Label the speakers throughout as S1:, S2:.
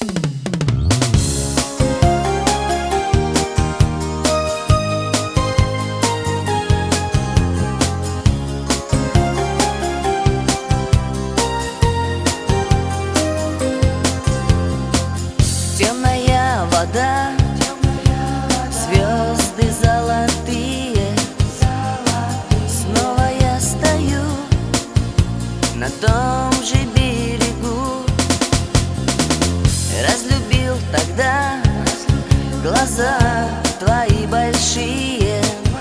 S1: Темная вода, звезды золотые. Снова я стою на том же берегу. Разлюбил тогда глаза твои большие,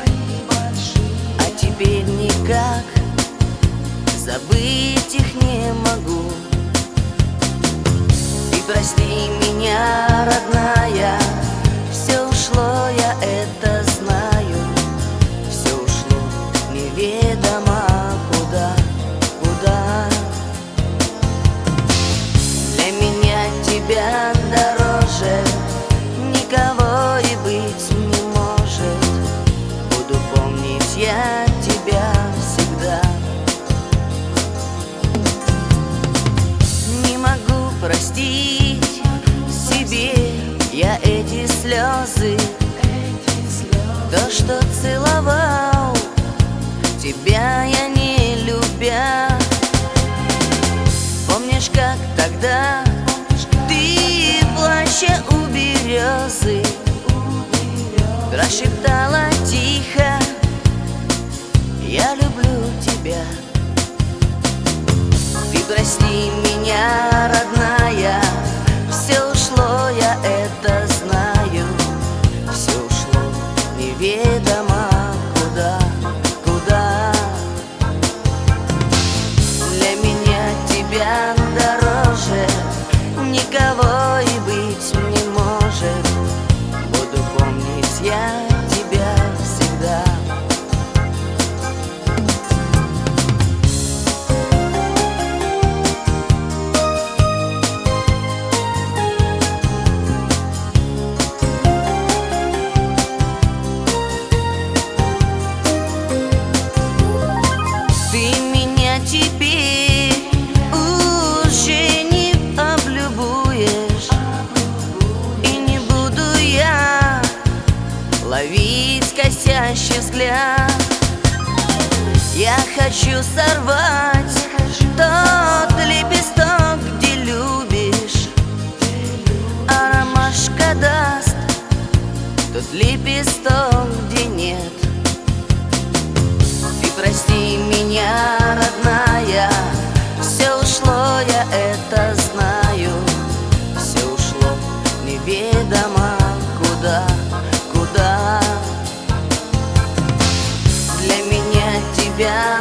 S1: а теперь никак забыть их не могу. Прости меня, родная, все ушло, я это знаю. Все ушло неведомо куда, куда. Для меня тебя дороже никого и быть не может. Буду помнить я тебя всегда. Не могу простить я эти слезы, то, что целовал тебя я не любя. Помнишь, как тогда ты в плаще у березы прошептала тихо: я люблю тебя. Ты прости меня, родная, все ушло, я это знаю. Все ушло неведомо куда, куда. Для меня тебя дороже никого и быть не может. Буду помнить я тебя всегда. Теперь уже не облюбуешь, и не буду я ловить косящий взгляд. Я хочу сорвать тот лепесток, где любишь, а ромашка даст тот лепесток, где нет. Ты прости меня, родная, все ушло, я это знаю. Все ушло неведомо куда, куда. Для меня тебя